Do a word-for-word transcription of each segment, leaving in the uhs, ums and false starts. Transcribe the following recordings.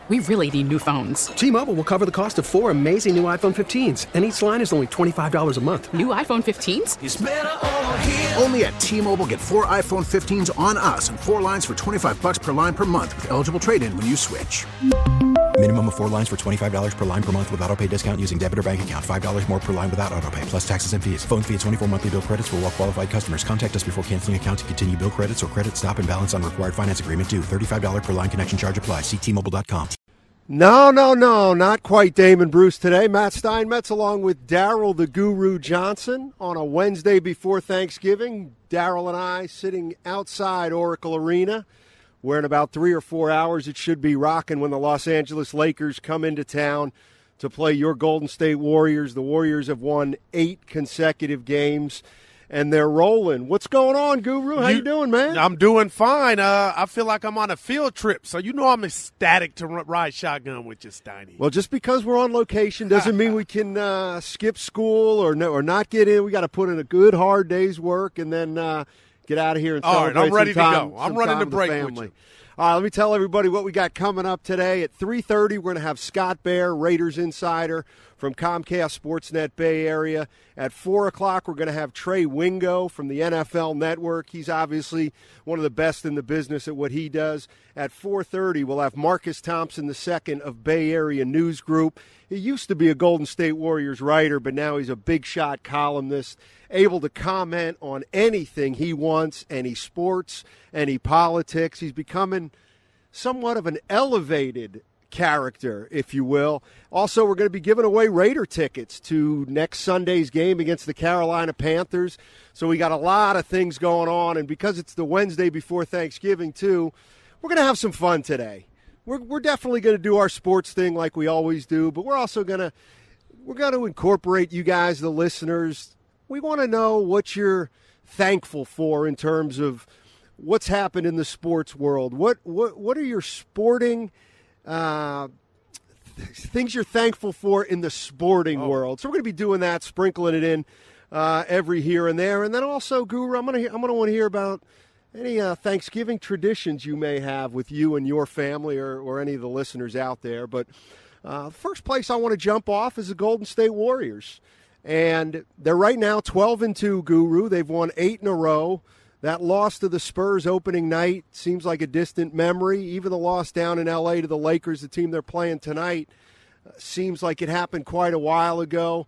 We really need new phones. T-Mobile will cover the cost of four amazing new iPhone fifteens, and each line is only twenty-five dollars a month. New iPhone fifteens? It's better over here. Only at T-Mobile, get four iPhone fifteens on us and four lines for twenty-five dollars per line per month with eligible trade-in when you switch. Minimum of four lines for twenty-five dollars per line per month with autopay discount using debit or bank account. five dollars more per line without autopay, plus taxes and fees. Phone fee at twenty-four monthly bill credits for well-qualified customers. Contact us before canceling account to continue bill credits or credit stop and balance on required finance agreement due. thirty-five dollars per line connection charge applies. See T Mobile dot com. No, no, no, not quite Damon Bruce today. Matt Steinmetz along with Daryl the Guru Johnson on a Wednesday before Thanksgiving. Daryl and I sitting outside Oracle Arena, where in about three or four hours it should be rocking when the Los Angeles Lakers come into town to play your Golden State Warriors. The Warriors have won eight consecutive games, and they're rolling. What's going on, Guru? How you, you doing, man? I'm doing fine. Uh, I feel like I'm on a field trip, so you know I'm ecstatic to ride shotgun with you, Steiny. Well, just because we're on location doesn't mean we can uh, skip school or no, or not get in. We got to put in a good, hard day's work and then uh, get out of here and All celebrate right, I'm ready some time, to go. I'm running the break with you. All right, let me tell everybody what we got coming up today. At three thirty, we're going to have Scott Bair, Raiders Insider, from Comcast Sportsnet Bay Area. At four o'clock, we're going to have Trey Wingo from the N F L Network. He's obviously one of the best in the business at what he does. At four thirty, we'll have Marcus Thompson the second of Bay Area News Group. He used to be a Golden State Warriors writer, but now he's a big shot columnist, able to comment on anything he wants, any sports, any politics. He's becoming somewhat of an elevated character, if you will. Also, we're going to be giving away Raider tickets to next Sunday's game against the Carolina Panthers. So we got a lot of things going on, and because it's the Wednesday before Thanksgiving, too, we're going to have some fun today. We're we're definitely going to do our sports thing like we always do, but we're also going to we're going to incorporate you guys, the listeners. We want to know what you're thankful for in terms of what's happened in the sports world. What what what are your sporting uh, things you're thankful for in the sporting oh. world? So we're going to be doing that, sprinkling it in uh, every here and there, and then also, Guru, I'm going to I'm going to want to hear about any uh, Thanksgiving traditions you may have with you and your family, or, or any of the listeners out there. But uh, the first place I want to jump off is the Golden State Warriors. And they're right now twelve and two, Guru. They've won eight in a row. That loss to the Spurs opening night seems like a distant memory. Even the loss down in L A to the Lakers, the team they're playing tonight, uh, seems like it happened quite a while ago.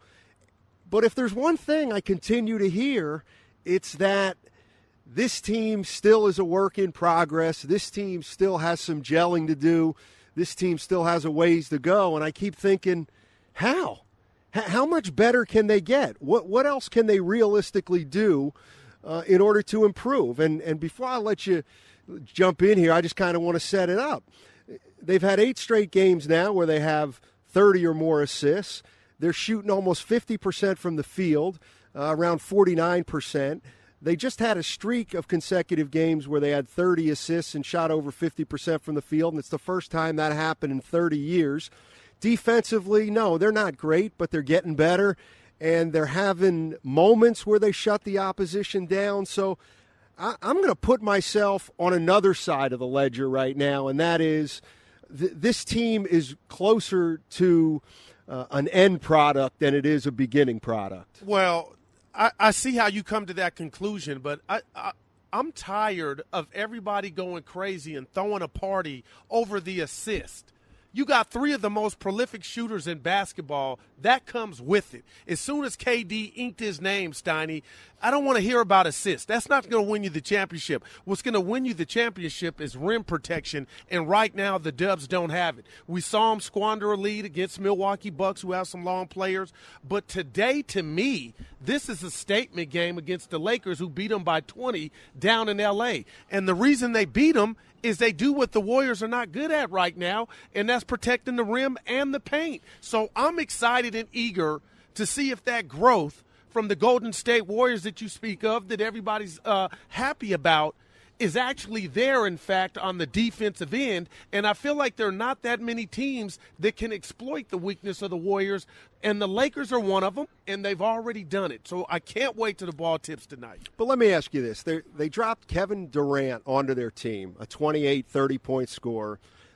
But if there's one thing I continue to hear, it's that this team still is a work in progress. This team still has some gelling to do. This team still has a ways to go. And I keep thinking, how? How much better can they get? What what else can they realistically do uh, in order to improve? And and before I let you jump in here, I just kind of want to set it up. They've had eight straight games now where they have thirty or more assists. They're shooting almost fifty percent from the field, uh, around forty-nine percent. They just had a streak of consecutive games where they had thirty assists and shot over fifty percent from the field, and it's the first time that happened in thirty years. Defensively, no, they're not great, but they're getting better, and they're having moments where they shut the opposition down. So I, I'm going to put myself on another side of the ledger right now, and that is th- this team is closer to uh, an end product than it is a beginning product. Well, I, I see how you come to that conclusion, but I, I, I'm tired of everybody going crazy and throwing a party over the assist. You got three of the most prolific shooters in basketball. That comes with it. As soon as K D inked his name, Steiny, I don't want to hear about assists. That's not going to win you the championship. What's going to win you the championship is rim protection, and right now the Dubs don't have it. We saw them squander a lead against Milwaukee Bucks, who have some long players. But today, to me, this is a statement game against the Lakers, who beat them by twenty down in L A. And the reason they beat them is they do what the Warriors are not good at right now, and that's protecting the rim and the paint. So I'm excited and eager to see if that growth from the Golden State Warriors that you speak of, that everybody's uh, happy about, is actually there, in fact, on the defensive end. And I feel like there are not that many teams that can exploit the weakness of the Warriors, and the Lakers are one of them, and they've already done it. So I can't wait till the ball tips tonight. But let me ask you this. They they dropped Kevin Durant onto their team, a twenty-eight, thirty-point scorer.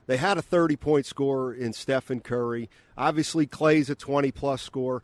They had a thirty-point scorer in Stephen Curry. Obviously, Clay's a twenty-plus scorer.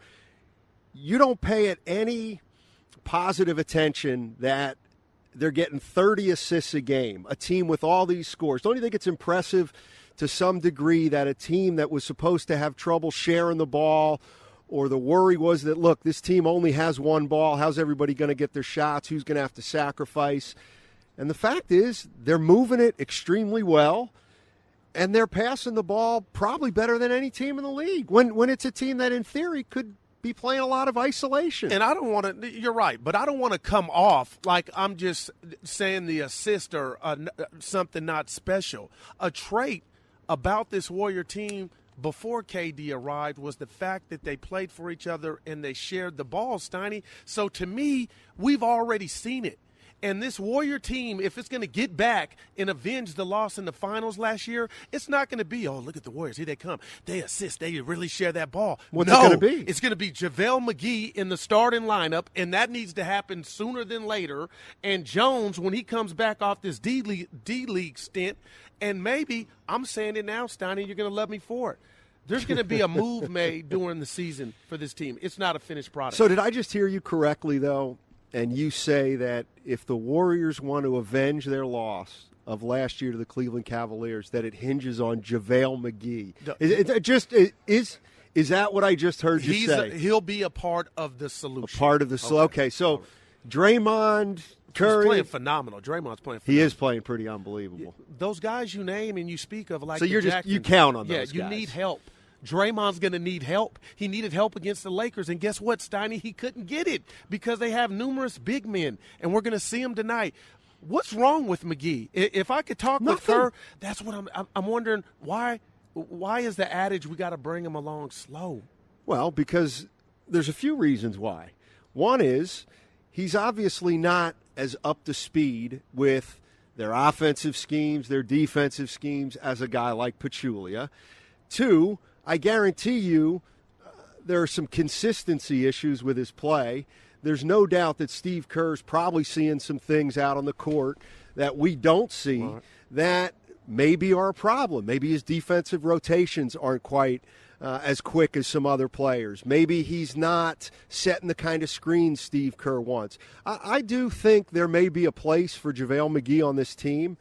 You don't pay it any positive attention that they're getting thirty assists a game, a team with all these scores. Don't you think it's impressive to some degree that a team that was supposed to have trouble sharing the ball, or the worry was that, look, this team only has one ball, how's everybody going to get their shots, who's going to have to sacrifice? And the fact is, they're moving it extremely well, and they're passing the ball probably better than any team in the league when when it's a team that, in theory, could be playing a lot of isolation. And I don't want to – you're right, but I don't want to come off like I'm just saying the assist or uh, something not special. A trait about this Warrior team before K D arrived was the fact that they played for each other and they shared the ball, Steiny. So to me, we've already seen it. And this Warrior team, if it's going to get back and avenge the loss in the finals last year, it's not going to be, oh, look at the Warriors. Here they come. They assist. They really share that ball. What's no, it going to be? It's going to be JaVale McGee in the starting lineup, and that needs to happen sooner than later. And Jones, when he comes back off this D-League, D-League stint, and maybe, I'm saying it now, Steiny, you're going to love me for it. There's going to be a move made during the season for this team. It's not a finished product. So did I just hear you correctly, though? And you say that if the Warriors want to avenge their loss of last year to the Cleveland Cavaliers, that it hinges on JaVale McGee. Is it just is is that what I just heard you He's say? A, he'll be a part of the solution. A part of the solution. Okay. okay, so Draymond, Curry, he's playing phenomenal. Draymond's playing phenomenal. He is playing pretty unbelievable. Those guys you name and you speak of, like so the you're just Jacksons, you count on yeah, those you guys. need help. Draymond's going to need help. He needed help against the Lakers, and guess what, Steiny? He couldn't get it because they have numerous big men, and we're going to see him tonight. What's wrong with McGee? If I could talk Nothing. with her, that's what I'm. I'm wondering why. Why is the adage we got to bring him along slow? Well, because there's a few reasons why. One is he's obviously not as up to speed with their offensive schemes, their defensive schemes as a guy like Pachulia. Two, I guarantee you uh, there are some consistency issues with his play. There's no doubt that Steve Kerr's probably seeing some things out on the court that we don't see right. that maybe are a problem. Maybe his defensive rotations aren't quite uh, as quick as some other players. Maybe he's not setting the kind of screens Steve Kerr wants. I, I do think there may be a place for JaVale McGee on this team.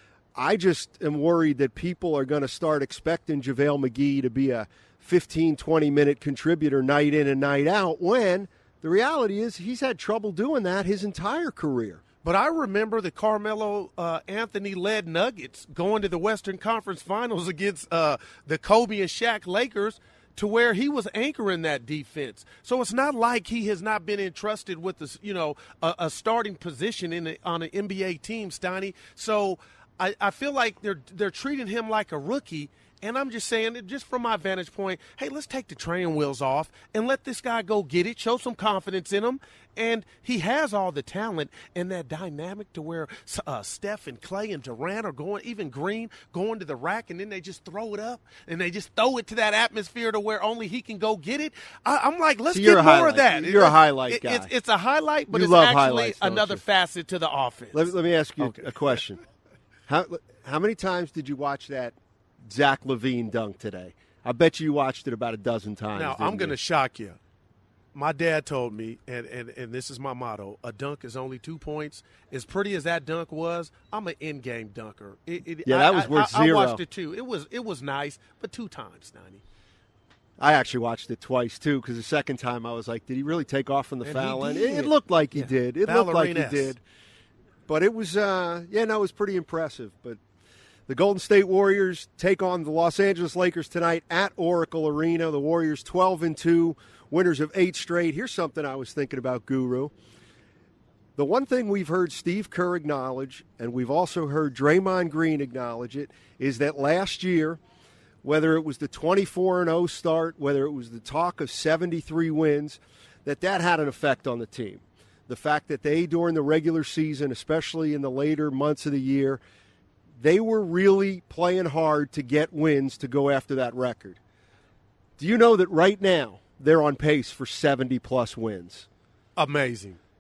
I just am worried that people are going to start expecting JaVale McGee to be a fifteen, twenty-minute contributor night in and night out when the reality is he's had trouble doing that his entire career. But I remember the Carmelo uh, Anthony-led Nuggets going to the Western Conference Finals against uh, the Kobe and Shaq Lakers to where he was anchoring that defense. So it's not like he has not been entrusted with this, you know, a, a starting position in a, on an N B A team, Steiny. So I, I feel like they're they're treating him like a rookie, and I'm just saying, just from my vantage point, hey, let's take the training wheels off and let this guy go get it, show some confidence in him, and he has all the talent and that dynamic to where uh, Steph and Clay and Durant are going, even Green, going to the rack, and then they just throw it up, and they just throw it to that atmosphere to where only he can go get it. I, I'm like, let's so get more highlight. of that. You're it, a highlight it, guy. It's, it's a highlight, but you it's love actually another you? facet to the offense. Let, let me ask you okay. a question. How how many times did you watch that Zach LaVine dunk today? I bet you watched it about a dozen times. Now, I'm going to shock you. My dad told me, and, and, and this is my motto, a dunk is only two points. As pretty as that dunk was, I'm an in-game dunker. It, it, yeah, that I, was worth I, zero. I watched it, too. It was it was nice, but two times, Nani. I actually watched it twice, too, because the second time I was like, did he really take off from the and foul line? It, it looked like he yeah. did. It looked like he Ballerina-esque. did. But it was, uh, yeah, no, it was pretty impressive. But the Golden State Warriors take on the Los Angeles Lakers tonight at Oracle Arena. The Warriors twelve and two, winners of eight straight. Here's something I was thinking about, Guru. The one thing we've heard Steve Kerr acknowledge, and we've also heard Draymond Green acknowledge it, is that last year, whether it was the twenty-four and oh start, whether it was the talk of seventy-three wins, that that had an effect on the team. The fact that they, during the regular season, especially in the later months of the year, they were really playing hard to get wins to go after that record. Do you know that right now they're on pace for seventy-plus wins? Amazing.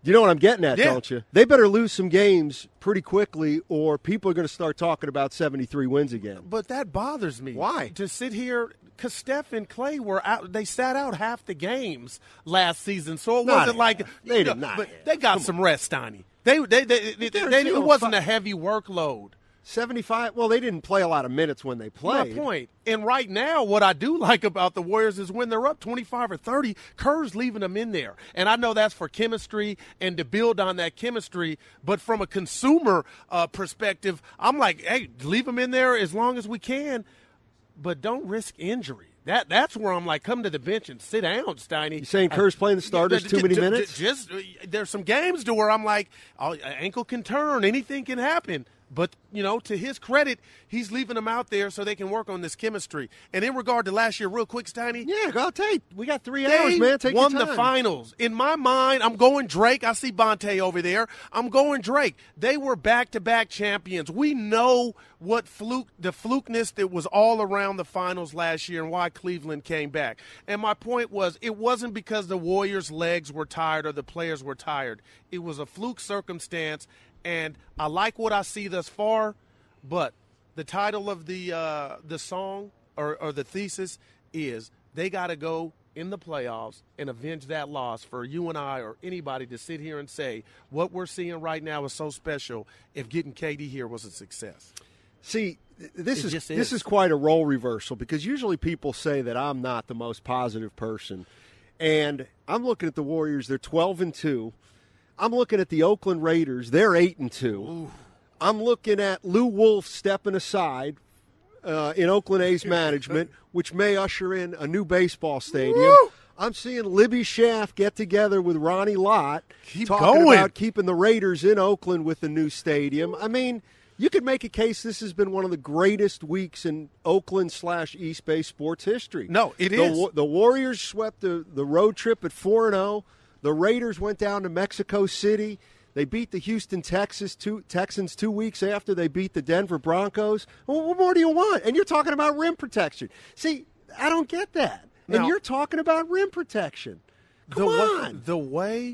You know what I'm getting at, Yeah. don't you? They better lose some games pretty quickly, or people are going to start talking about seventy-three wins again. But that bothers me. Why? To sit here, because Steph and Clay were out. They sat out half the games last season, so it Not wasn't like half. They you did know, not But half. they got some rest, Steiny. They, they, they, they, They're they- zero it wasn't five. a heavy workload. seventy-five? Well, they didn't play a lot of minutes when they played. My point. And right now, what I do like about the Warriors is when they're up twenty-five or thirty, Kerr's leaving them in there. And I know that's for chemistry and to build on that chemistry. But from a consumer uh, perspective, I'm like, hey, leave them in there as long as we can, but don't risk injury. That That's where I'm like, come to the bench and sit down, Steiny. You saying Kerr's playing the starters Yeah, too ju- many ju- minutes? ju- Just, uh, there's some games to where I'm like, oh, ankle can turn, anything can happen. But, you know, to his credit, he's leaving them out there so they can work on this chemistry. And in regard to last year, real quick, Steiny. Yeah, go take. We got three They hours, man. Take won your the time. finals. In my mind, I'm going Drake. I see Bonte over there. I'm going Drake. They were back-to-back champions. We know what fluke, the flukeness that was all around the finals last year and why Cleveland came back. And my point was, it wasn't because the Warriors' legs were tired or the players were tired. It was a fluke circumstance. And I like what I see thus far, but the title of the uh, the song or, or the thesis is they got to go in the playoffs and avenge that loss for you and I or anybody to sit here and say what we're seeing right now is so special if getting K D here was a success. See, th- this It is, just this is. is quite a role reversal because usually people say that I'm not the most positive person. And I'm looking at the Warriors, they're twelve and two. I'm looking at the Oakland Raiders, they're eight and two. I'm looking at Lou Wolf stepping aside uh, in Oakland A's management, which may usher in a new baseball stadium. Woo! I'm seeing Libby Schaff get together with Ronnie Lott, Keep talking going. about keeping the Raiders in Oakland with the new stadium. I mean, you could make a case this has been one of the greatest weeks in Oakland slash East Bay sports history. No, it the, is. Wa- The Warriors swept the, the road trip at four and oh. The Raiders went down to Mexico City. They beat the Houston Texas two, Texans two weeks after they beat the Denver Broncos. Well, what more do you want? And you're talking about rim protection. See, I don't get that. Now- and you're talking about rim protection. Come the way, on. the way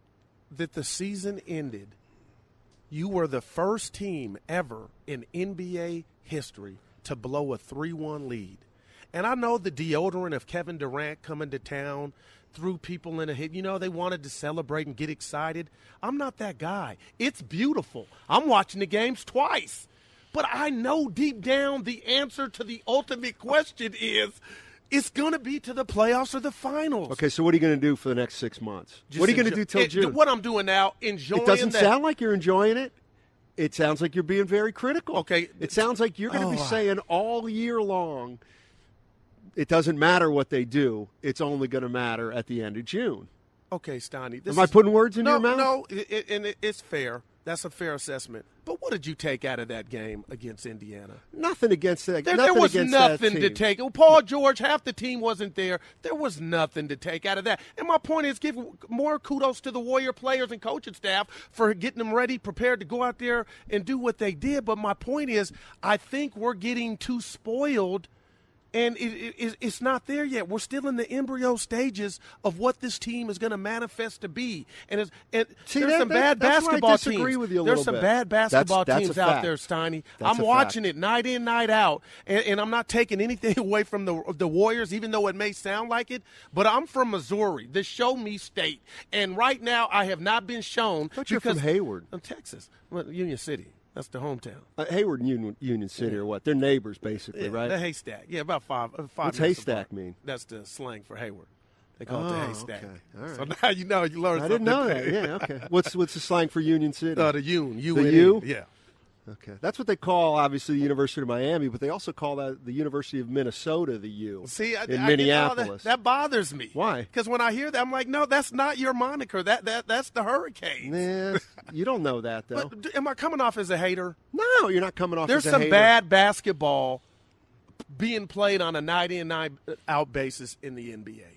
that the season ended, you were the first team ever in N B A history to blow a three one lead. And I know the deodorant of Kevin Durant coming to town threw people in a hit. You know, they wanted to celebrate and get excited. I'm not that guy. It's beautiful. I'm watching the games twice. But I know deep down the answer to the ultimate question is it's going to be to the playoffs or the finals. Okay, so what are you going to do for the next six months? Just what are you going to enjoy- do till it- June? What I'm doing now, enjoying It doesn't that. sound like you're enjoying it. It sounds like you're being very critical. Okay. It sounds like you're going to Oh, be I- saying all year long, it doesn't matter what they do. It's only going to matter at the end of June. Okay, Steiny. This Am I is- putting words in no, your mouth? No, it, it, and it, it's fair. That's a fair assessment. But what did you take out of that game against Indiana? Nothing against that. There, nothing there was against that nothing to team. take. Well, Paul George, half the team wasn't there. There was nothing to take out of that. And my point is, give more kudos to the Warrior players and coaching staff for getting them ready, prepared to go out there and do what they did. But my point is, I think we're getting too spoiled. And it, it, it's not there yet. We're still in the embryo stages of what this team is going to manifest to be. And, it's, and See, there's that- some that- bad that's where I basketball disagree teams. with you a there's little some bit. bad That's- basketball that's a teams out fact. there, Steiny. That's I'm a watching fact. it night in, night out, and, and I'm not taking anything away from the the Warriors, even though it may sound like it. But I'm from Missouri, the show me state, and right now I have not been shown. I thought you're from because- Hayward. I'm Texas, well, Union City. That's the hometown. Uh, Hayward and Union, Union City or what? They're neighbors, basically, Yeah, right? The haystack. Yeah, about five. uh, five What's minutes haystack apart. mean? That's the slang for Hayward. They call it the Oh, haystack. okay. All right. So now you know you learned I something. didn't know that. Yeah, okay. What's what's the slang for Union City? Uh, the U. U The U? Yeah. Okay, that's what they call obviously the University of Miami, but they also call that the University of Minnesota, the U. See, I, in I Minneapolis. That, that bothers me. Why? Because when I hear that, I'm like, no, that's not your moniker. That that that's the Hurricanes. Nah, you don't know that though. But d- am I coming off as a hater? No, you're not coming off. There's as a some hater. bad basketball being played on a night in, night out basis in the N B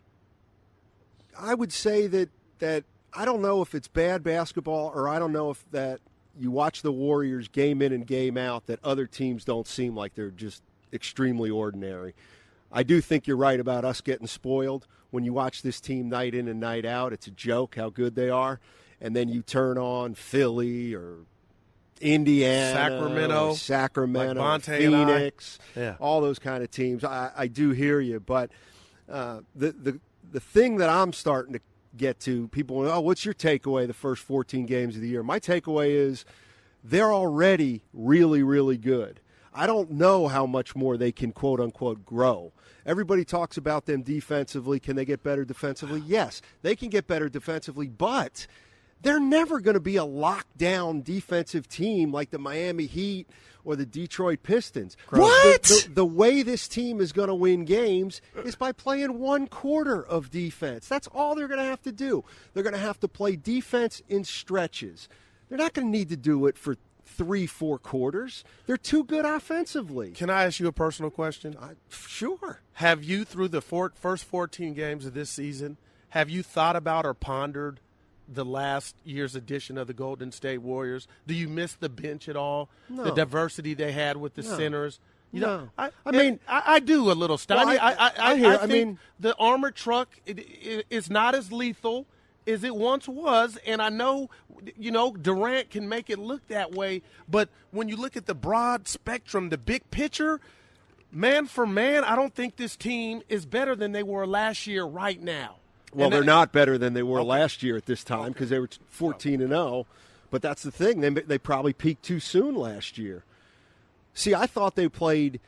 A. I would say that that I don't know if it's bad basketball or I don't know if that you watch the Warriors game in and game out that other teams don't seem like they're just extremely ordinary. I do think you're right about us getting spoiled. When you watch this team night in and night out, it's a joke how good they are. And then you turn on Philly or Indiana, Sacramento, or Sacramento, like Phoenix, yeah. all those kind of teams. I, I do hear you, but uh, the the the thing that I'm starting to get to, people, oh, what's your takeaway the first fourteen games of the year? My takeaway is they're already really, really good. I don't know how much more they can, quote unquote, grow. Everybody talks about them defensively. Can they get better defensively? Yes, they can get better defensively, but they're never going to be a lockdown defensive team like the Miami Heat or the Detroit Pistons. What? The, the, the way this team is going to win games is by playing one quarter of defense. That's all they're going to have to do. They're going to have to play defense in stretches. They're not going to need to do it for three, four quarters. They're too good offensively. Can I ask you a personal question? Uh, sure. Have you, through the four, first fourteen games of this season, have you thought about or pondered the last year's edition of the Golden State Warriors? Do you miss the bench at all? No. The diversity they had with the No. centers? You No. know, I, I mean- I, I do a little, Steiny. Well, I- I, I, I hear- I think mean- the armored truck it, it, is not as lethal as it once was, and I know, you know, Durant can make it look that way, but when you look at the broad spectrum, the big picture, man for man, I don't think this team is better than they were last year right now. Well, And they're that- not better than they were Okay. last year at this time because they were fourteen and oh. But that's the thing. They, they probably peaked too soon last year. See, I thought they played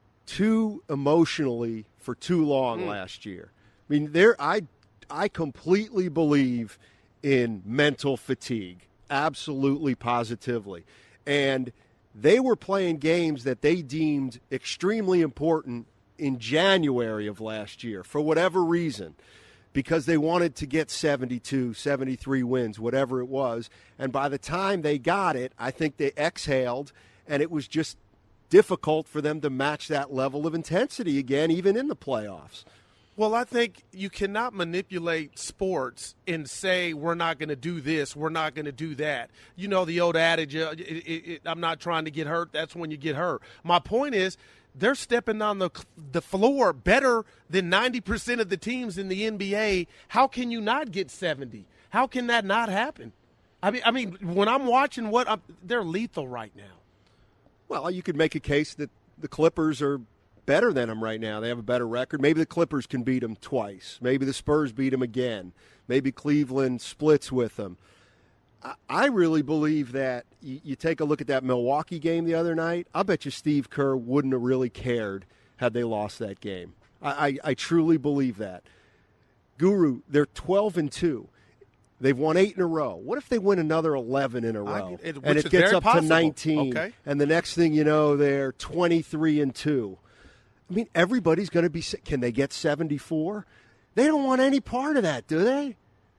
too emotionally for too long Mm. last year. I mean, there I I completely believe in mental fatigue, absolutely, positively. And they were playing games that they deemed extremely important in January of last year for whatever reason, because they wanted to get seventy-two, seventy-three wins, whatever it was. And by the time they got it, I think they exhaled, and it was just difficult for them to match that level of intensity again, even in the playoffs. Well, I think you cannot manipulate sports and say we're not going to do this, we're not going to do that. You know, the old adage, uh, it, it, it, I'm not trying to get hurt, that's when you get hurt. My point is they're stepping on the the floor better than ninety percent of the teams in the N B A. How can you not get seventy? How can that not happen? I mean, I mean, when I'm watching what I'm, they're lethal right now. Well, you could make a case that the Clippers are better than them right now. They have a better record. Maybe the Clippers can beat them twice. Maybe the Spurs beat them again. Maybe Cleveland splits with them. I, I really believe that you, you take a look at that Milwaukee game the other night, I bet you Steve Kerr wouldn't have really cared had they lost that game. I, I, I truly believe that. Guru, they're twelve and two. They've won eight in a row. What if they win another eleven in a row? I, it, and which it is gets very up possible. to nineteen. Okay. And the next thing you know, they're twenty-three and two. I mean, everybody's going to be – can they get seventy-four? They don't want any part of that, do they?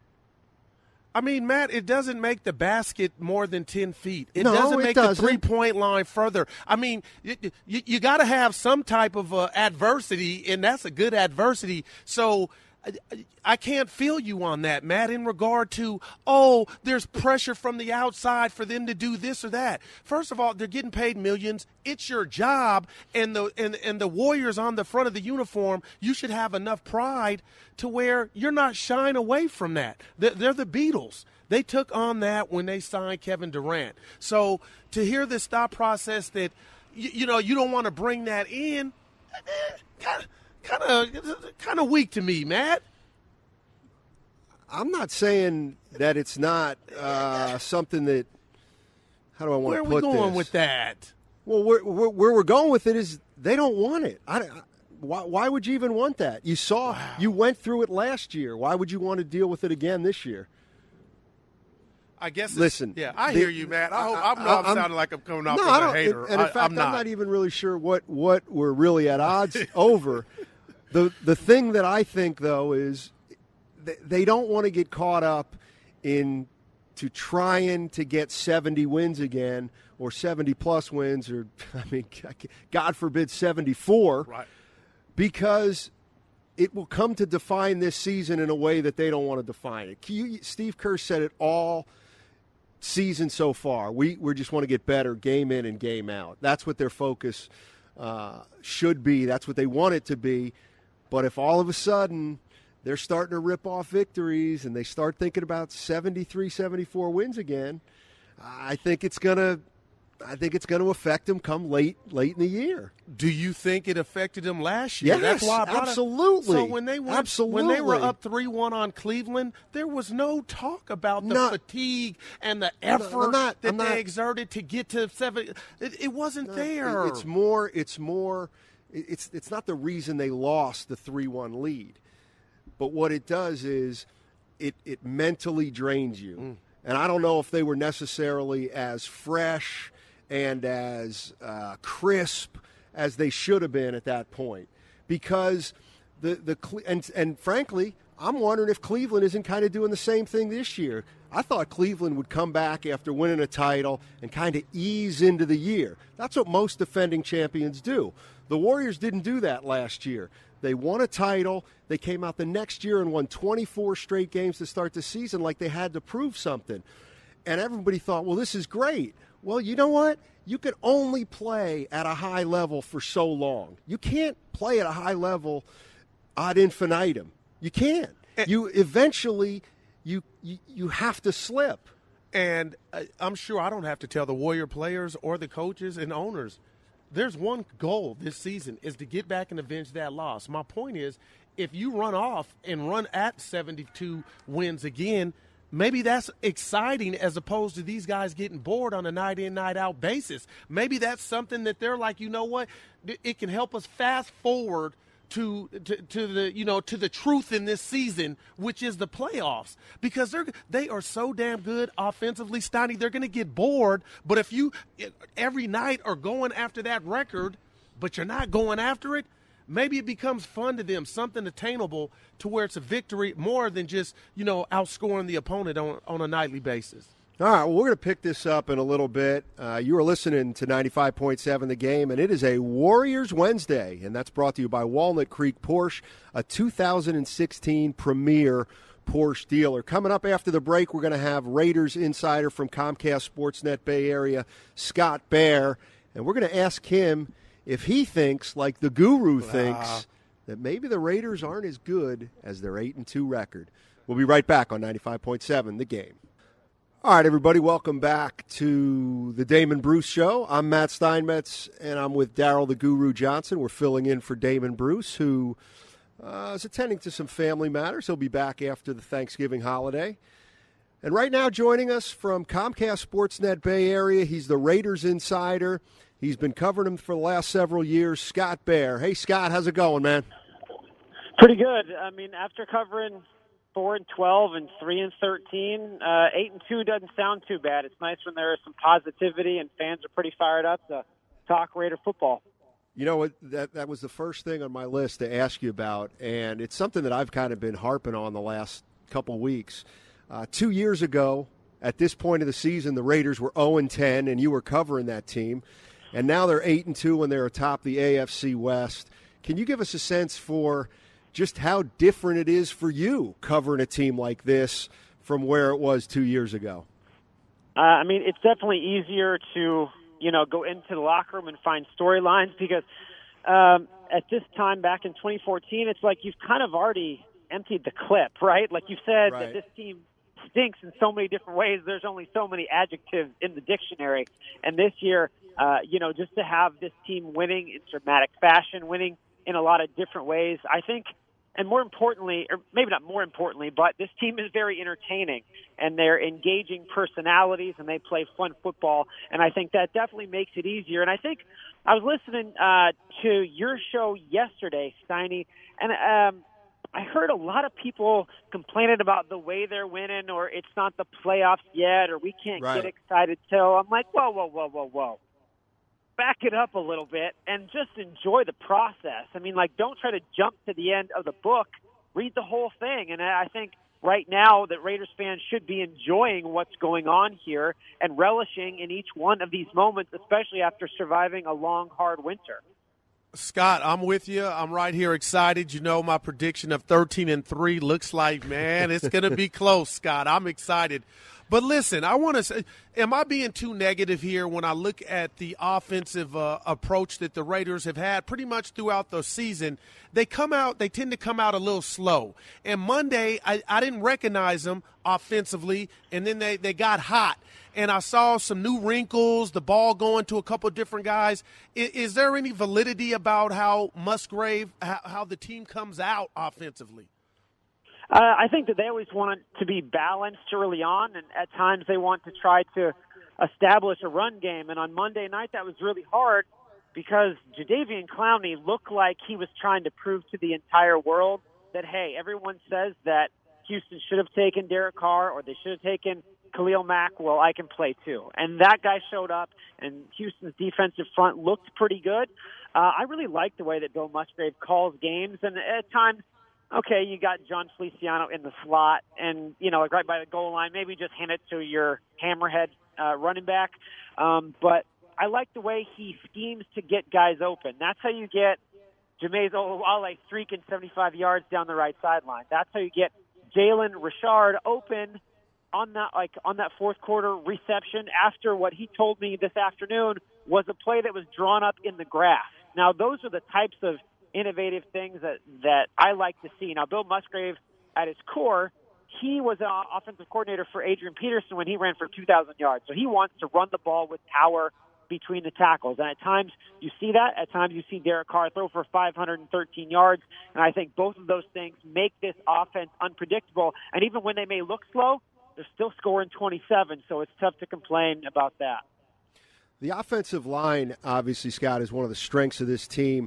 I mean, Matt, it doesn't make the basket more than ten feet. It No, doesn't it make doesn't. the three-point line further. I mean, you, you, you got to have some type of uh, adversity, and that's a good adversity. So I, I can't feel you on that, Matt, in regard to, oh, there's pressure from the outside for them to do this or that. First of all, they're getting paid millions. It's your job, and the and, and the Warriors on the front of the uniform, you should have enough pride to where you're not shying away from that. They're, they're the Beatles. They took on that when they signed Kevin Durant. So to hear this thought process that, you, you know, you don't want to bring that in, kind of kind of kind of weak to me, Matt. I'm not saying that it's not uh, something that – how do I want Where to are we put going this? with that? Well, where, where, where we're going with it is they don't want it. I, I, why, why would you even want that? You saw – you went through it last year. Why would you want to deal with it again this year? I guess. It's, Listen, yeah, I the- hear you, Matt. I hope I- I'm not I'm- sounding like I'm coming off No, as I a don't. hater. And in I, fact, I'm not. I'm not even really sure what, what we're really at odds over. The the thing that I think though is th- they don't want to get caught up in to trying to get seventy wins again or seventy plus wins or I mean, God forbid seventy-four, Right. because it will come to define this season in a way that they don't want to define it. You, Steve Kerr said it all season so far. We we just want to get better game in and game out. That's what their focus uh, should be. That's what they want it to be. But if all of a sudden they're starting to rip off victories and they start thinking about seventy-three, seventy-four wins again, I think it's going to I think it's going to affect them come late late in the year. Do you think it affected them last year? Yes, That's why I brought absolutely. It. So when they went, absolutely. when they were up three one on Cleveland, there was no talk about the not, fatigue and the effort not, that I'm they not, exerted to get to seven. It, it wasn't no, there. It's more. It's more. It's it's not the reason they lost the three one lead, but what it does is it it mentally drains you. Mm. And I don't know if they were necessarily as fresh and as uh, crisp as they should have been at that point, because the the and and frankly, I'm wondering if Cleveland isn't kind of doing the same thing this year. I thought Cleveland would come back after winning a title and kind of ease into the year. That's what most defending champions do. The Warriors didn't do that last year. They won a title. They came out the next year and won twenty-four straight games to start the season like they had to prove something. And everybody thought, well, this is great. Well, you know what? You can only play at a high level for so long. You can't play at a high level ad infinitum. You can't. You eventually, you you, you have to slip. And I'm sure I don't have to tell the Warrior players or the coaches and owners, there's one goal this season is to get back and avenge that loss. My point is, if you run off and run at seventy-two wins again, maybe that's exciting as opposed to these guys getting bored on a night in, night out basis. Maybe that's something that they're like, you know what, it can help us fast forward to, to to the you know to the truth in this season, which is the playoffs, because they're they are so damn good offensively, Steiny. They're going to get bored, but if you every night are going after that record, but you're not going after it, maybe it becomes fun to them, something attainable to where it's a victory more than just you know outscoring the opponent on on a nightly basis. All right, well, we're going to pick this up in a little bit. Uh, you are listening to ninety-five point seven The Game, and it is a Warriors Wednesday, and that's brought to you by Walnut Creek Porsche, a two thousand sixteen premier Porsche dealer. Coming up after the break, we're going to have Raiders insider from Comcast Sportsnet Bay Area, Scott Bair, and we're going to ask him if he thinks, like the guru thinks, uh. that maybe the Raiders aren't as good as their eight and two record. We'll be right back on ninety-five point seven The Game. All right, everybody, welcome back to the Damon Bruce Show. I'm Matt Steinmetz, and I'm with Daryl the Guru Johnson. We're filling in for Damon Bruce, who uh, is attending to some family matters. He'll be back after the Thanksgiving holiday. And right now, joining us from Comcast Sportsnet Bay Area, he's the Raiders insider. He's been covering them for the last several years, Scott Bair. Hey, Scott, how's it going, man? Pretty good. I mean, after covering four and twelve and three and thirteen. Uh, eight and two doesn't sound too bad. It's nice when there is some positivity and fans are pretty fired up to talk Raider football. You know what? That that was the first thing on my list to ask you about, and it's something that I've kind of been harping on the last couple weeks. Uh, two years ago, at this point of the season, the Raiders were zero and ten, and you were covering that team, and now they're eight and two, and they're atop the A F C West. Can you give us a sense for just how different it is for you covering a team like this from where it was two years ago? Uh, I mean, it's definitely easier to, you know, go into the locker room and find storylines because um, at this time back in twenty fourteen, it's like you've kind of already emptied the clip, right? Like you said, right. that this team stinks in so many different ways. There's only so many adjectives in the dictionary. And this year, uh, you know, just to have this team winning in dramatic fashion, winning in a lot of different ways, I think, and more importantly, or maybe not more importantly, but this team is very entertaining, and they're engaging personalities, and they play fun football, and I think that definitely makes it easier. And I think I was listening uh, to your show yesterday, Steiny, and um, I heard a lot of people complaining about the way they're winning, or it's not the playoffs yet, or we can't right. get excited till. I'm like, whoa, whoa, whoa, whoa, whoa. Back it up a little bit and just enjoy the process. I mean, like, don't try to jump to the end of the book. Read the whole thing. And I think right now that Raiders fans should be enjoying what's going on here and relishing in each one of these moments, especially after surviving a long, hard winter. Scott, I'm with you. I'm right here excited. You know, my prediction of thirteen and three looks like, man, it's going to be close, Scott. I'm excited. But listen, I want to say, am I being too negative here when I look at the offensive uh, approach that the Raiders have had pretty much throughout the season? They come out, they tend to come out a little slow. And Monday, I, I didn't recognize them offensively, and then they, they got hot. And I saw some new wrinkles, the ball going to a couple of different guys. Is, is there any validity about how Musgrave, how, how the team comes out offensively? Uh, I think that they always want to be balanced early on, and at times they want to try to establish a run game. And on Monday night, that was really hard because Jadeveon Clowney looked like he was trying to prove to the entire world that, hey, everyone says that Houston should have taken Derek Carr or they should have taken Khalil Mack. Well, I can play too. And that guy showed up, and Houston's defensive front looked pretty good. Uh, I really like the way that Bill Musgrave calls games, and at times, okay, you got John Feliciano in the slot and, you know, like right by the goal line, maybe just hand it to your hammerhead uh, running back. Um, but I like the way he schemes to get guys open. That's how you get Jameis Olawale streaking seventy-five yards down the right sideline. That's how you get Jalen Richard open on that, like on that fourth quarter reception after what he told me this afternoon was a play that was drawn up in the grass. Now, those are the types of innovative things that, that I like to see. Now, Bill Musgrave, at his core, he was an offensive coordinator for Adrian Peterson when he ran for two thousand yards. So he wants to run the ball with power between the tackles. And at times you see that. At times you see Derek Carr throw for five hundred thirteen yards. And I think both of those things make this offense unpredictable. And even when they may look slow, they're still scoring twenty-seven. So it's tough to complain about that. The offensive line, obviously, Scott, is one of the strengths of this team.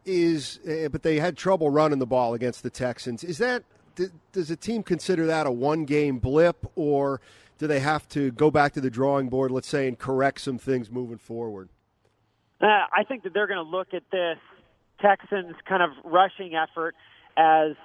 Is uh, but they had trouble running the ball against the Texans. Is that d- does the team consider that a one-game blip, or do they have to go back to the drawing board, let's say, and correct some things moving forward? Uh, I think that they're going to look at this Texans kind of rushing effort as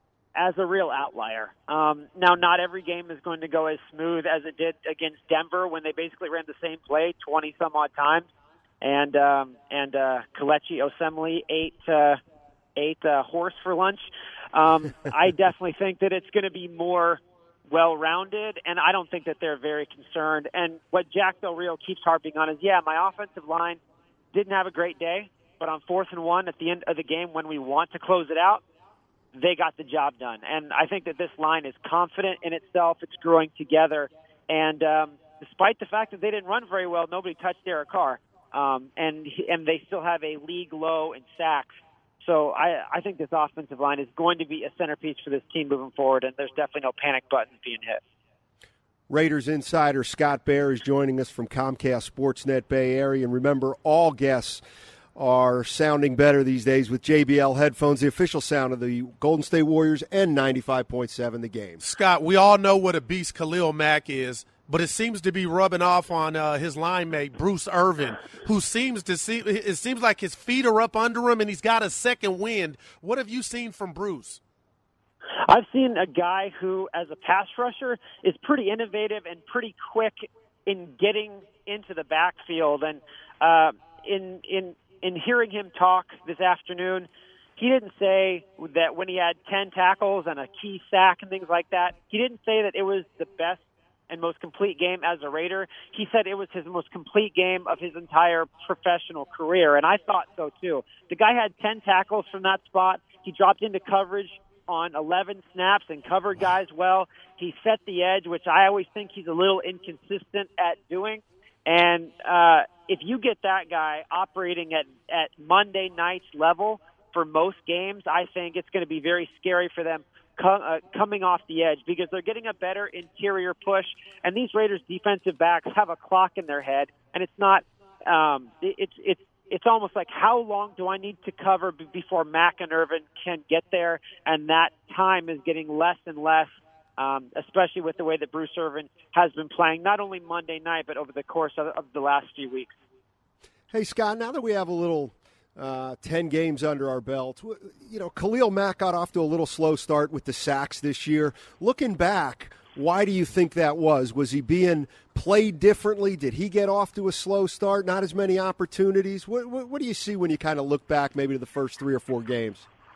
as a real outlier. Um, now, not every game is going to go as smooth as it did against Denver when they basically ran the same play twenty some odd times. And um, and uh, Kelechi Osemele ate uh, ate uh, horse for lunch. Um, I definitely think that it's going to be more well-rounded, and I don't think that they're very concerned. And what Jack Del Rio keeps harping on is, yeah, my offensive line didn't have a great day, but on fourth and one at the end of the game when we want to close it out, they got the job done. And I think that this line is confident in itself. It's growing together. And um, despite the fact that they didn't run very well, nobody touched Derek Carr. Um, and and they still have a league low in sacks. So I, I think this offensive line is going to be a centerpiece for this team moving forward, and there's definitely no panic buttons being hit. Raiders insider Scott Bair is joining us from Comcast Sportsnet Bay Area. And remember, all guests are sounding better these days with J B L headphones, the official sound of the Golden State Warriors and ninety-five point seven The Game. Scott, we all know what a beast Khalil Mack is, but it seems to be rubbing off on uh, his line mate, Bruce Irvin, who seems to see – it seems like his feet are up under him and he's got a second wind. What have you seen from Bruce? I've seen a guy who, as a pass rusher, is pretty innovative and pretty quick in getting into the backfield. And uh, in in in hearing him talk this afternoon, he didn't say that when he had ten tackles and a key sack and things like that, he didn't say that it was the best and most complete game as a Raider. He said it was his most complete game of his entire professional career, and I thought so too. The guy had ten tackles from that spot. He dropped into coverage on eleven snaps and covered guys well. He set the edge, which I always think he's a little inconsistent at doing. And uh, if you get that guy operating at, at Monday night's level for most games, I think it's going to be very scary for them com- uh, coming off the edge because they're getting a better interior push. And these Raiders defensive backs have a clock in their head, and it's not um, – it's it's it's almost like how long do I need to cover b- before Mack and Irvin can get there? And that time is getting less and less. Um, especially with the way that Bruce Irvin has been playing, not only Monday night, but over the course of, of the last few weeks. Hey, Scott, now that we have a little uh, ten games under our belt, you know, Khalil Mack got off to a little slow start with the sacks this year. Looking back, why do you think that was? Was he being played differently? Did he get off to a slow start? Not as many opportunities? What, what, what do you see when you kind of look back maybe to the first three or four games?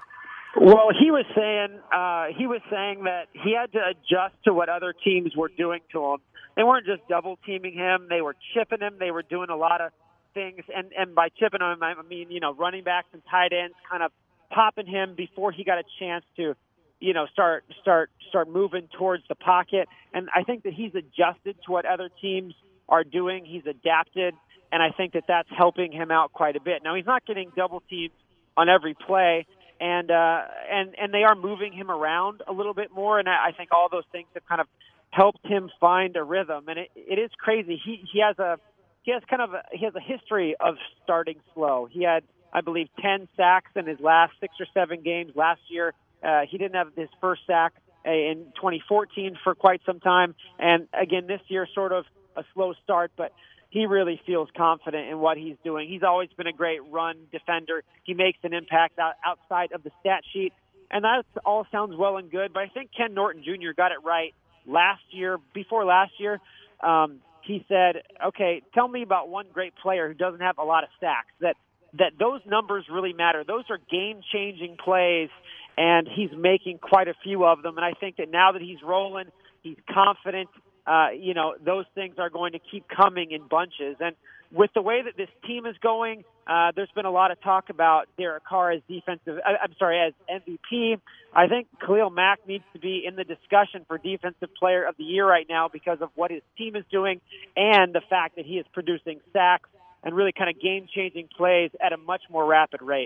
Well, he was saying uh, he was saying that he had to adjust to what other teams were doing to him. they weren't just double teaming him; they were chipping him. They were doing a lot of things, and and by chipping him, I mean you know running backs and tight ends kind of popping him before he got a chance to, you know, start start start moving towards the pocket. And I think that he's adjusted to what other teams are doing. He's adapted, and I think that that's helping him out quite a bit. Now he's not getting double teamed on every play, and uh, and and they are moving him around a little bit more. And I, I think all those things have kind of helped him find a rhythm. And it, it is crazy. He he has a he has kind of a, he has a history of starting slow. He had, I believe, ten sacks in his last six or seven games last year. Uh, he didn't have his first sack in twenty fourteen for quite some time. And again, this year, sort of a slow start, but he really feels confident in what he's doing. He's always been a great run defender. He makes an impact out, outside of the stat sheet. And that all sounds well and good, but I think Ken Norton Junior got it right last year, before last year. Um, he said, okay, tell me about one great player who doesn't have a lot of sacks, that, that those numbers really matter. Those are game-changing plays, and he's making quite a few of them. And I think that now that he's rolling, he's confident, uh, you know, those things are going to keep coming in bunches. And with the way that this team is going, uh, there's been a lot of talk about Derek Carr as defensive, I'm sorry, as M V P. I think Khalil Mack needs to be in the discussion for Defensive Player of the Year right now because of what his team is doing and the fact that he is producing sacks and really kind of game-changing plays at a much more rapid rate.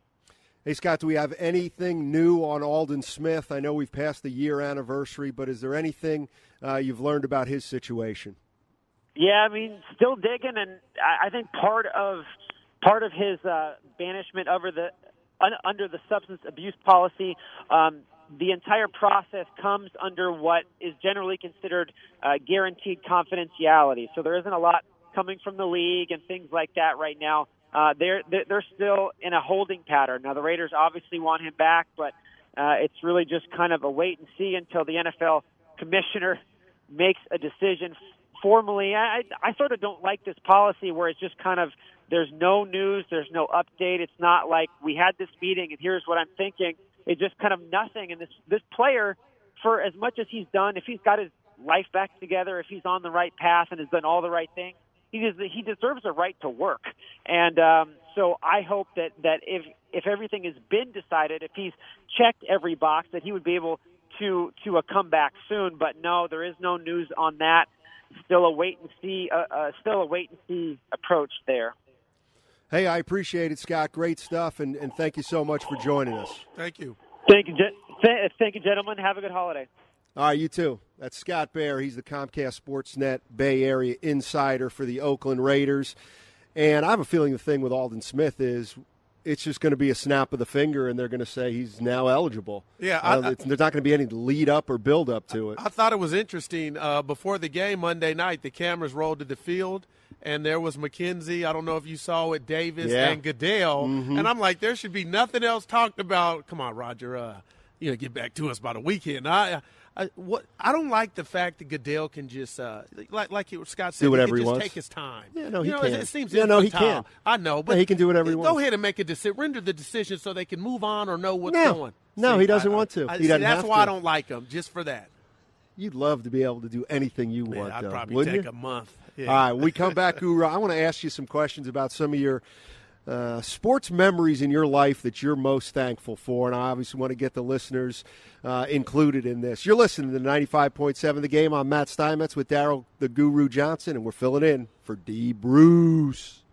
Hey, Scott, do we have anything new on Aldon Smith? I know we've passed the year anniversary, but is there anything uh, you've learned about his situation? Yeah, I mean, still digging, and I think part of part of his uh, banishment over the un, under the substance abuse policy, um, the entire process comes under what is generally considered uh, guaranteed confidentiality. So there isn't a lot coming from the league and things like that right now. Uh, they're they're still in a holding pattern. Now the Raiders obviously want him back, but uh, it's really just kind of a wait and see until the N F L commissioner makes a decision formally. I I sort of don't like this policy where it's just kind of there's no news, there's no update. It's not like we had this meeting and here's what I'm thinking. It's just kind of nothing. And this this player, for as much as he's done, if he's got his life back together, if he's on the right path and has done all the right things, He does, he deserves a right to work. And um, so I hope that, that if if everything has been decided, if he's checked every box, that he would be able to to a comeback soon. But no, there is no news on that. Still a wait and see. Uh, uh, still a wait and see approach there. Hey, I appreciate it, Scott. Great stuff, and, and thank you so much for joining us. Thank you. Thank you, th- thank you, gentlemen. Have a good holiday. All right, you too. That's Scott Bair. He's the Comcast Sportsnet Bay Area insider for the Oakland Raiders. And I have a feeling the thing with Aldon Smith is it's just going to be a snap of the finger, and they're going to say he's now eligible. Yeah, I, uh, there's not going to be any lead up or build up to it. I thought it was interesting. Uh, before the game Monday night, the cameras rolled to the field, and there was McKenzie. I don't know if you saw it, Davis yeah. and Goodell. Mm-hmm. And I'm like, there should be nothing else talked about. Come on, Roger. Uh, you know, get back to us by the weekend. I, I, what, I don't like the fact that Goodell can just, uh, like like Scott said, do whatever he he can just wants. take his time. Yeah, no, he you know, can. It, it seems yeah, no, he infantile. can. I know, but yeah, he can do whatever he go wants. Go ahead and make a decision, render the decision so they can move on or know what's no. going. No, see, he doesn't I, want to. I, he see, doesn't that's have why to. I don't like him, just for that. You'd love to be able to do anything you Man, want, I'd though, probably wouldn't take you? a month. Yeah. All right, we come back, Guru. I want to ask you some questions about some of your uh, sports memories in your life that you're most thankful for, and I obviously want to get the listeners uh, included in this. You're listening to ninety-five point seven The Game. I'm Matt Steinmetz with Daryl the Guru Johnson, and we're filling in for D. Bruce.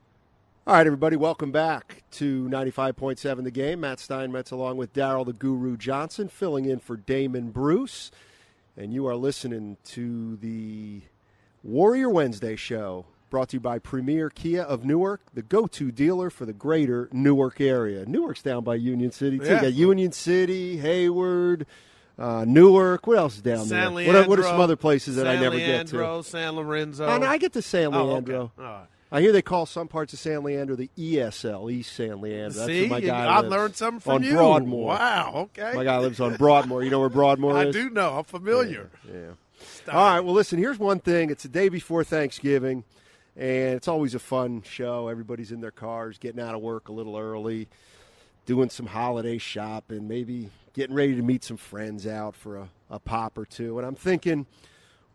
All right, everybody, welcome back to ninety-five point seven The Game. Matt Steinmetz along with Daryl the Guru Johnson, filling in for Damon Bruce. And you are listening to the Warrior Wednesday show, brought to you by Premier Kia of Newark, the go-to dealer for the greater Newark area. Newark's down by Union City, too. Yeah. You got Union City, Hayward, uh, Newark. What else is down San there? Leandro, what, what are some other places that San I never Leandro, get to? San Lorenzo. Oh, no, I get to San Oh, Leandro. okay. All right. I hear they call some parts of San Leandro the E S L, East San Leandro. That's See, where my guy I lives. learned something from on you. Broadmoor. Wow, okay. My guy lives on Broadmoor. You know where Broadmoor I is? do know. I'm familiar. Yeah. yeah. Stop. All right, well, listen, here's one thing. It's the day before Thanksgiving, and it's always a fun show. Everybody's in their cars, getting out of work a little early, doing some holiday shopping, maybe getting ready to meet some friends out for a, a pop or two. And I'm thinking,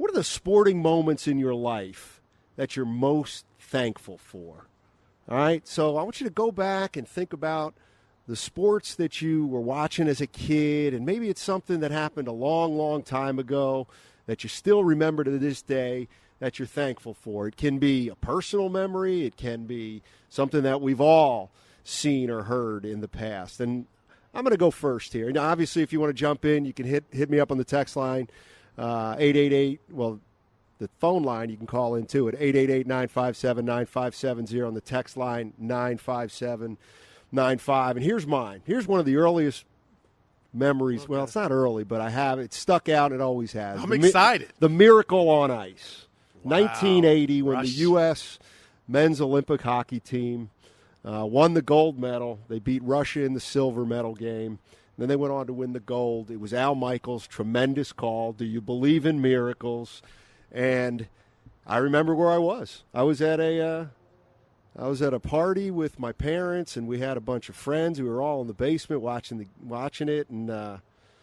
what are the sporting moments in your life that you're most thankful for? All right, so I want you to go back and think about the sports that you were watching as a kid, and maybe it's something that happened a long, long time ago that you still remember to this day that you're thankful for. It can be a personal memory. It can be something that we've all seen or heard in the past. And I'm going to go first here. Now, obviously, if you want to jump in, you can hit hit me up on the text line, uh, eight eight eight, well, the phone line, you can call in too at eight eight eight, nine five seven, nine five seven zero, on the text line nine five seven nine five. And here's mine. Here's one of the earliest memories. Okay. Well, it's not early, but I have it stuck out. It always has. I'm the, excited. The Miracle on Ice. Wow. nineteen eighty, when Rush. the U S men's Olympic hockey team uh, won the gold medal. They beat Russia in the silver medal game. Then they went on to win the gold. It was Al Michaels' tremendous call. Do you believe in miracles? And I remember where I was. I was at a, uh, I was at a party with my parents, and we had a bunch of friends. We were all in the basement watching the watching it, and uh,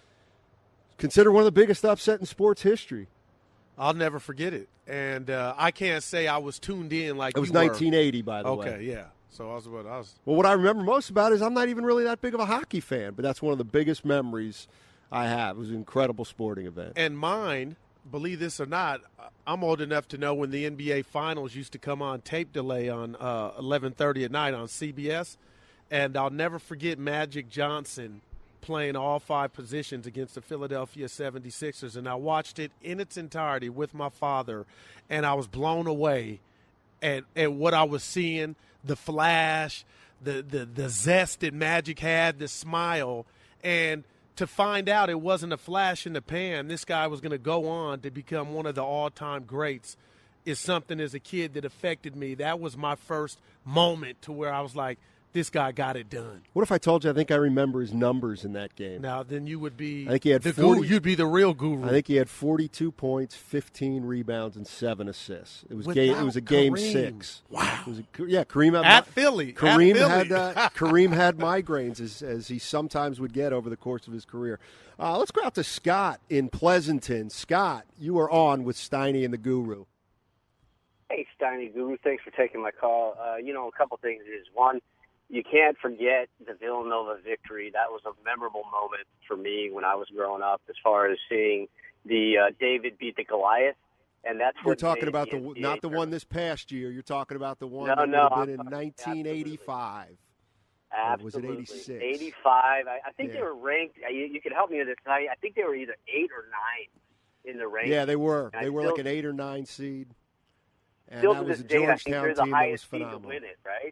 considered one of the biggest upset in sports history. I'll never forget it, and uh, I can't say I was tuned in like it was you were. nineteen eighty, by the okay, way. Okay, yeah. So I was what I was. Well, what I remember most about it is I'm not even really that big of a hockey fan, but that's one of the biggest memories I have. It was an incredible sporting event. And mine. Believe this or not, I'm old enough to know when the N B A Finals used to come on tape delay on uh, eleven thirty at night on C B S, and I'll never forget Magic Johnson playing all five positions against the Philadelphia seventy-sixers, and I watched it in its entirety with my father, and I was blown away at, at what I was seeing, the flash, the, the, the zest that Magic had, the smile, and – to find out it wasn't a flash in the pan, this guy was going to go on to become one of the all-time greats, is something as a kid that affected me. That was my first moment to where I was like, this guy got it done. What if I told you I think I remember his numbers in that game? Now, then you would be I think he had the forty, guru. You'd be the real guru. I think he had forty-two points, fifteen rebounds, and seven assists. It was Without game. It was a game Kareem. six. Wow. It was a, yeah, Kareem had At mi- Philly. Kareem At Philly. had uh, Kareem had migraines as as he sometimes would get over the course of his career. Uh, let's go out to Scott in Pleasanton. Scott, you are on with Steiny and the Guru. Hey, Steiny Guru, thanks for taking my call. Uh, you know, a couple things is, one, you can't forget the Villanova victory. That was a memorable moment for me when I was growing up as far as seeing the uh, David beat the Goliath. And that's We're what talking made about the N C A not the tournament. one this past year. You're talking about the one No, that no, would have I'm been in talking- nineteen eighty-five. Absolutely. Or was it eighty-six? eighty-five. I, I think Yeah. they were ranked. You, you can help me with this. I, I think they were either eight or nine in the rankings. Yeah, they were. And They I were still, like an eight or nine seed. And Still that to was this a date, I think Georgetown they're the team that was highest seed to phenomenal. win it, right?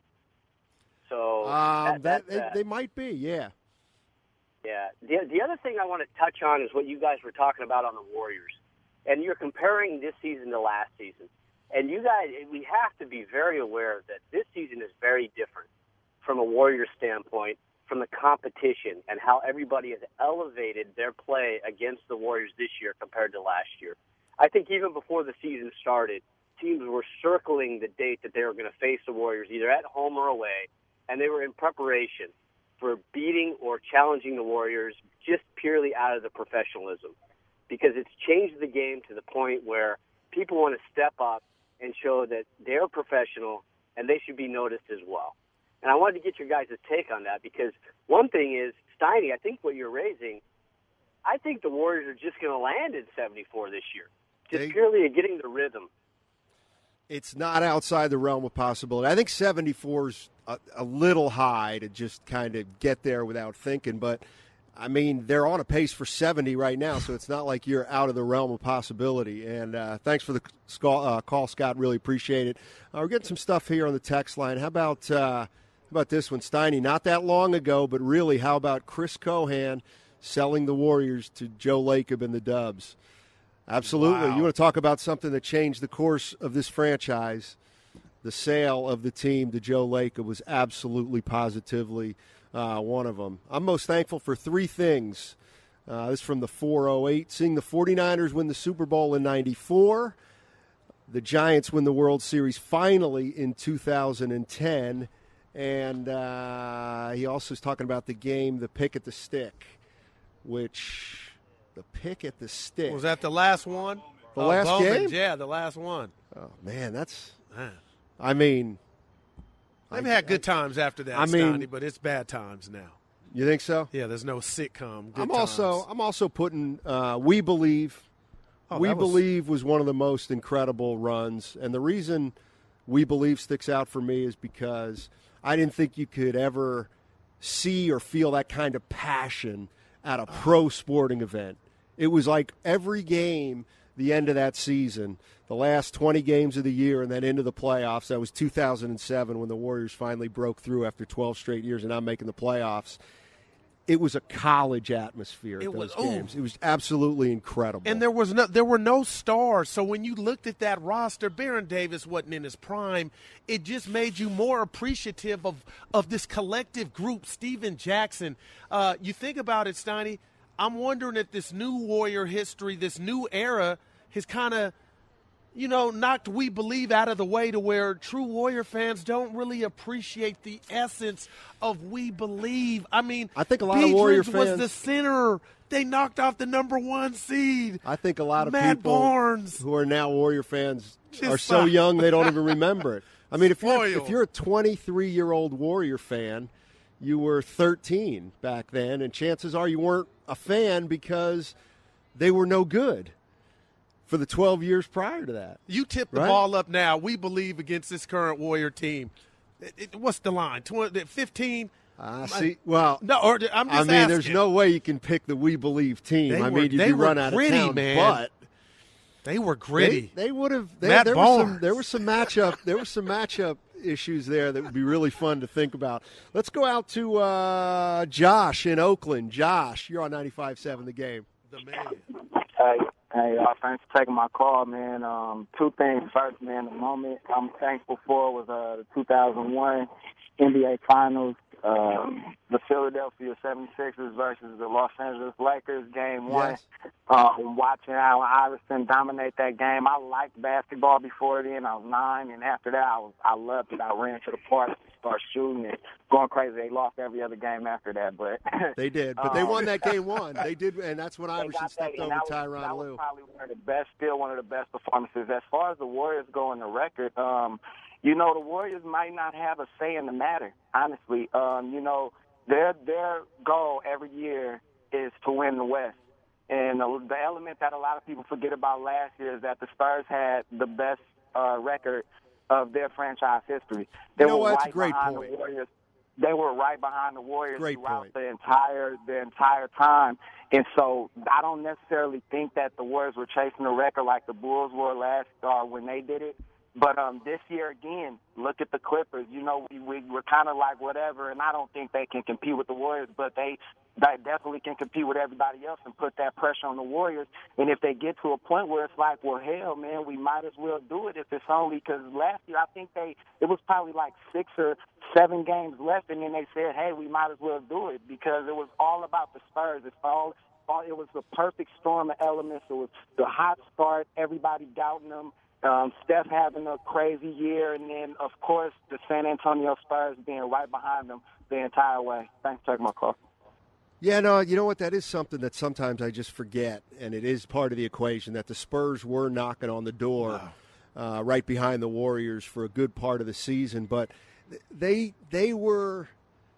So Um, that, that, that's, uh, they, they might be, yeah. Yeah. The, the other thing I want to touch on is what you guys were talking about on the Warriors. And you're comparing this season to last season. And you guys, we have to be very aware that this season is very different from a Warriors standpoint, from the competition and how everybody has elevated their play against the Warriors this year compared to last year. I think even before the season started, teams were circling the date that they were going to face the Warriors either at home or away, and they were in preparation for beating or challenging the Warriors just purely out of the professionalism, because it's changed the game to the point where people want to step up and show that they're professional and they should be noticed as well. And I wanted to get your guys' take on that, because one thing is, Steiny, I think what you're raising, I think the Warriors are just going to land in seventy-four this year, just They- purely at getting the rhythm. It's not outside the realm of possibility. I think seventy-four is a, a little high to just kind of get there without thinking, but I mean, they're on a pace for seventy right now, so it's not like you're out of the realm of possibility. And uh, thanks for the call, uh, call, Scott. Really appreciate it. Uh, we're getting some stuff here on the text line. How about uh, how about this one, Steiny? Not that long ago, but really, how about Chris Cohan selling the Warriors to Joe Lacob and the Dubs? Absolutely. Wow. You want to talk about something that changed the course of this franchise? The sale of the team to Joe Lacob was absolutely, positively uh, one of them. I'm most thankful for three things. Uh, this is from the four oh eight. Seeing the 49ers win the Super Bowl in ninety-four. The Giants win the World Series finally in two thousand ten. And uh, he also is talking about the game, the pick at the stick, which... The pick at the stick. Was that the last one? The oh, last Bowman, game? Yeah, the last one. Oh, man, that's Man. – I mean – They've I, had good times after that, I mean, Stoney, but it's bad times now. You think so? Yeah, there's no sitcom. Good I'm times. also I'm also putting uh, We Believe. Oh, We that was- Believe was one of the most incredible runs, and the reason We Believe sticks out for me is because I didn't think you could ever see or feel that kind of passion at a pro sporting event. It was like every game, the end of that season, the last twenty games of the year, and then into the playoffs. That was two thousand seven when the Warriors finally broke through after twelve straight years and now making the playoffs. It was a college atmosphere at It those was- games. ooh. It was absolutely incredible. And there was no, there were no stars. So when you looked at that roster, Baron Davis wasn't in his prime. It just made you more appreciative of of this collective group. Steven Jackson. Uh, you think about it, Steiny. I'm wondering if this new Warrior history, this new era, has kind of, you know, knocked We Believe out of the way to where true Warrior fans don't really appreciate the essence of We Believe. I mean, I think a lot of Warrior Biedrins was fans- the center. They knocked off the number one seed. I think a lot of Matt people Barnes. who are now Warrior fans Just are so stop. young they don't even remember it. I mean, if you're Spoiled. if you're a twenty-three-year-old Warrior fan, you were thirteen back then, and chances are you weren't a fan because they were no good for the twelve years prior to that. You tip the Right? ball up now. We Believe against this current Warrior team. It, it, what's the line? twenty, fifteen? I see. Well, No, or I'm I just mean, there's asking. no way you can pick the We Believe team. They I were- mean, you'd they be were run out gritty, of town, man. but They were gritty. They, they would have. They, Matt there were some. Barnes. There were some matchup. There were some matchup issues there that would be really fun to think about. Let's go out to uh, Josh in Oakland. Josh, you're on ninety-five point seven The Game. The man. Hey, hey, uh, thanks for taking my call, man. Um, two things. First, man, the moment I'm thankful for was uh, the two thousand one N B A Finals, uh, the Philadelphia seventy-sixers versus the Los Angeles Lakers, game one. Yes. Um, watching Allen Iverson dominate that game. I liked basketball before then. I was nine, and after that, I was I loved it. I ran to the park, started shooting and going crazy. They lost every other game after that, but They did, but they Um, won that game one. They did, and that's when They Iverson got stepped that, and over that was, Tyronn that Lue. was probably one of the best, still one of the best performances. As far as the Warriors go in the record, um, you know, the Warriors might not have a say in the matter, honestly. Um, you know, their their goal every year is to win the West. And the, the element that a lot of people forget about last year is that the Spurs had the best uh, record of their franchise history. They You know were what? That's right a great behind point. the Warriors. They were right behind the Warriors Great throughout point. the entire the entire time. And so I don't necessarily think that the Warriors were chasing the record like the Bulls were last uh, when they did it. But um, this year, again, look at the Clippers. You know, we, we, we're kind of like whatever, and I don't think they can compete with the Warriors, but they, they definitely can compete with everybody else and put that pressure on the Warriors. And if they get to a point where it's like, well, hell, man, we might as well do it if it's only because last year I think they it was probably like six or seven games left, and then they said, hey, we might as well do it because it was all about the Spurs. It's all, all it was the perfect storm of elements. It was the hot start, everybody doubting them. Um, Steph having a crazy year, and then, of course, the San Antonio Spurs being right behind them the entire way. Thanks for taking my call. Yeah, no, you know what? That is something that sometimes I just forget, and it is part of the equation that the Spurs were knocking on the door uh, right behind the Warriors for a good part of the season, but they they were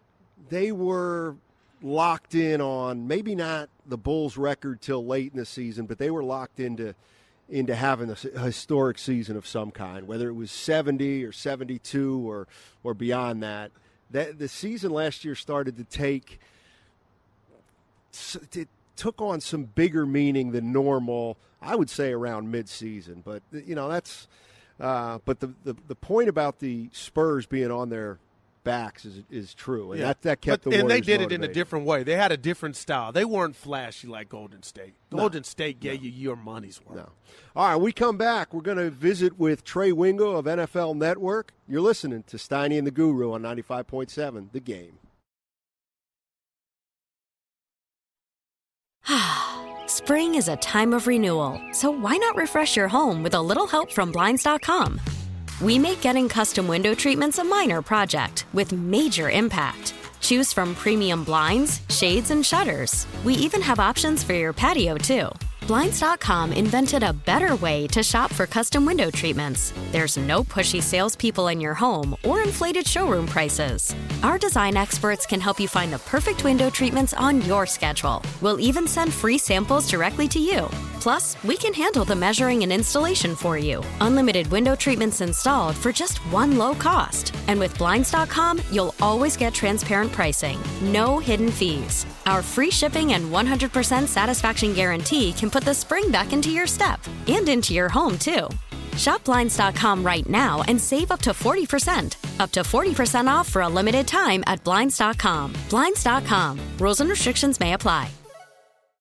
they were locked in on maybe not the Bulls' record till late in the season, but they were locked into into having a historic season of some kind, whether it was seventy or seventy-two or or beyond that. That the season last year started to take it took on some bigger meaning than normal. I would say around mid-season, but you know that's. Uh, but the, the the point about the Spurs being on their backs is is true, and Yeah. that that kept but, the and Warriors they did it in a motivated. different way. They had a different style. They weren't flashy like Golden State. No. Golden State gave you your money's worth. No. All right, we come back. We're going to visit with Trey Wingo of N F L Network. You're listening to Steiny and the Guru on ninety-five point seven The Game. Spring is a time of renewal, so why not refresh your home with a little help from Blinds dot com? We make getting custom window treatments a minor project with major impact. Choose from premium blinds, shades, and shutters. We even have options for your patio, too. Blinds dot com invented a better way to shop for custom window treatments. There's no pushy salespeople in your home or inflated showroom prices. Our design experts can help you find the perfect window treatments on your schedule. We'll even send free samples directly to you. Plus, we can handle the measuring and installation for you. Unlimited window treatments installed for just one low cost. And with Blinds dot com, you'll always get transparent pricing. No hidden fees. Our free shipping and one hundred percent satisfaction guarantee can put the spring back into your step and into your home, too. Shop Blinds dot com right now and save up to forty percent. Up to forty percent off for a limited time at Blinds dot com. Blinds dot com. Rules and restrictions may apply.